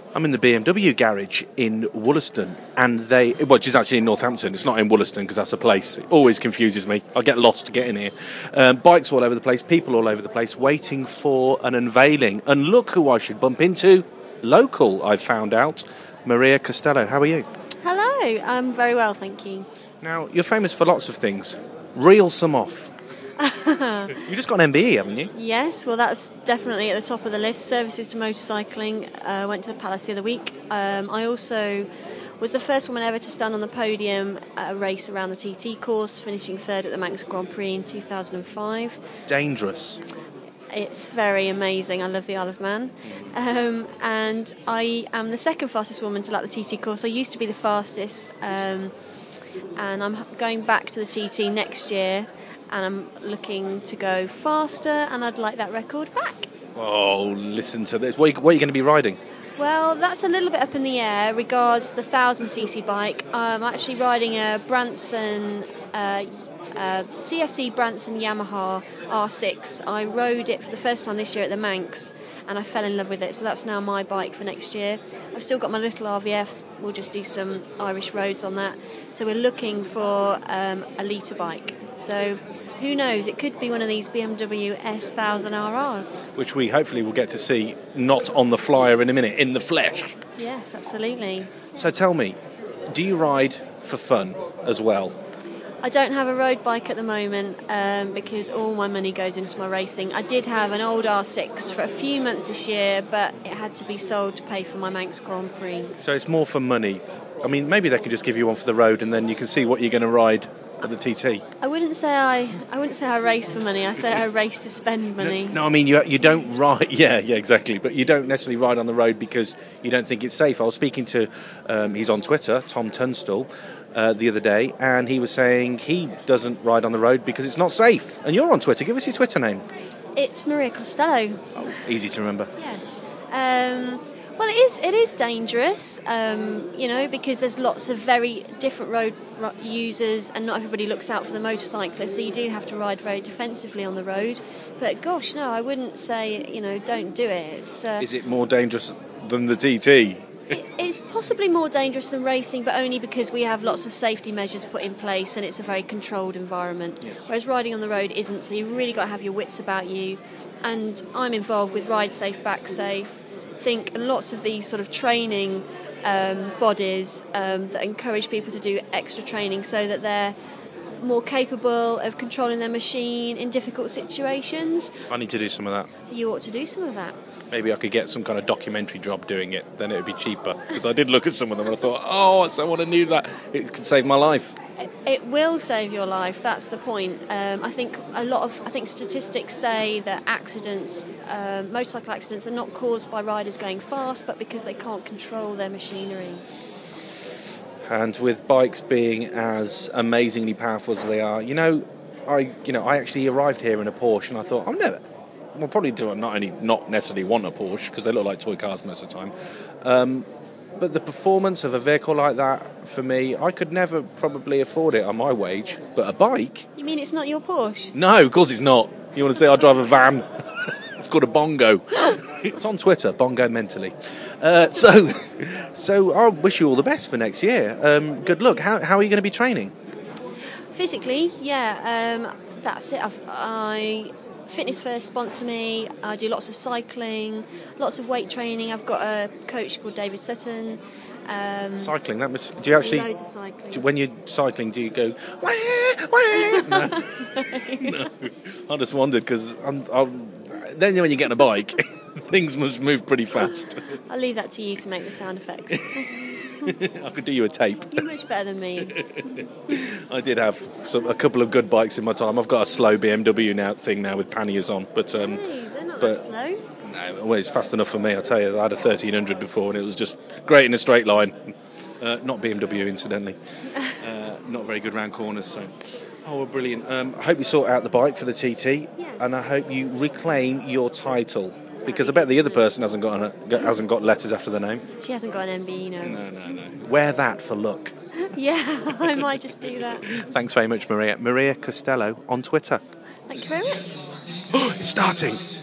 I'm in the BMW garage in Wollaston, and which is actually in Northampton. It's not in Wollaston because that's a place. It always confuses me. I get lost to get in here. Bikes all over the place, people all over the place, waiting for an unveiling. And look who I should bump into. Local, I've found out. Maria Costello, how are you? Hello, I'm very well, thank you. Now, you're famous for lots of things. Reel some off. You just got an MBE, haven't you? Yes, well, that's definitely at the top of the list. Services to motorcycling. Went to the Palace the other week. I also was the first woman ever to stand on the podium at a race around the TT course, finishing third at the Manx Grand Prix in 2005. Dangerous. It's very amazing. I love the Isle of Man. And I am the second fastest woman to lap the TT course. I used to be the fastest, and I'm going back to the TT next year. And I'm looking to go faster, and I'd like that record back. Oh, listen to this. What are you going to be riding? Well, that's a little bit up in the air regards the 1000cc bike. I'm actually riding a Branson, CSC Branson Yamaha R6. I rode it for the first time this year at the Manx, and I fell in love with it, so that's now my bike for next year. I've still got my little RVF. We'll just do some Irish roads on that. So we're looking for a litre bike. So who knows, it could be one of these BMW S1000 RRs. Which we hopefully will get to see, not on the flyer in a minute, in the flesh. Yes, absolutely. So tell me, do you ride for fun as well? I don't have a road bike at the moment because all my money goes into my racing. I did have an old R6 for a few months this year, but it had to be sold to pay for my Manx Grand Prix. So it's more for money. I mean, maybe they could just give you one for the road and then you can see what you're going to ride at the TT. I wouldn't say I race for money. I say I race to spend money. No, I mean you don't ride. Yeah, exactly. But you don't necessarily ride on the road because you don't think it's safe. I was speaking to, he's on Twitter, Tom Tunstall, the other day, and he was saying he doesn't ride on the road because it's not safe. And you're on Twitter. Give us your Twitter name. It's Maria Costello. Oh, easy to remember. Yes. Well, it is dangerous, because there's lots of very different road users, and not everybody looks out for the motorcyclist, so you do have to ride very defensively on the road. But gosh, no, I wouldn't say, don't do it. Is it more dangerous than the TT? It's possibly more dangerous than racing, but only because we have lots of safety measures put in place and it's a very controlled environment. Yes. Whereas riding on the road isn't, so you've really got to have your wits about you. And I'm involved with Ride Safe, Back Safe. I think lots of these sort of training bodies that encourage people to do extra training so that they're more capable of controlling their machine in difficult situations. I need to do some of that. You ought to do some of that. Maybe I could get some kind of documentary job doing it, then it would be cheaper. Because I did look at some of them and I thought, someone knew that. It could save my life. It will save your life, that's the point. I think statistics say that accidents, motorcycle accidents, are not caused by riders going fast, but because they can't control their machinery. And with bikes being as amazingly powerful as they are, I actually arrived here in a Porsche and I thought, probably do not necessarily want a Porsche because they look like toy cars most of the time. But the performance of a vehicle like that, for me, I could never probably afford it on my wage. But a bike... You mean it's not your Porsche? No, of course it's not. You want to say I drive a van? It's called a Bongo. It's on Twitter, Bongo Mentally. So I wish you all the best for next year. Good luck. How are you going to be training? Physically, yeah. That's it. Fitness First sponsor me. I do lots of cycling, lots of weight training. I've got a coach called David Sutton. Cycling, do you actually... Loads of cycling. When you're cycling, do you go... Wah, wah? No. No. I just wondered, because then when you get on a bike, things must move pretty fast. I'll leave that to you to make the sound effects. I could do you a tape. You're much better than me. I did have a couple of good bikes in my time. I've got a slow BMW now with panniers on, but they're not that slow. No, well, it's fast enough for me. I tell you, I had a 1300 before, and it was just great in a straight line. Not BMW, incidentally. Not very good round corners. So, well, brilliant. I hope you sort out the bike for the TT, yes. And I hope you reclaim your title. Because I bet the other person hasn't got letters after the name. She hasn't got an MB, No. Wear that for luck. Yeah, I might just do that. Thanks very much, Maria. Maria Costello on Twitter. Thank you very much. It's starting.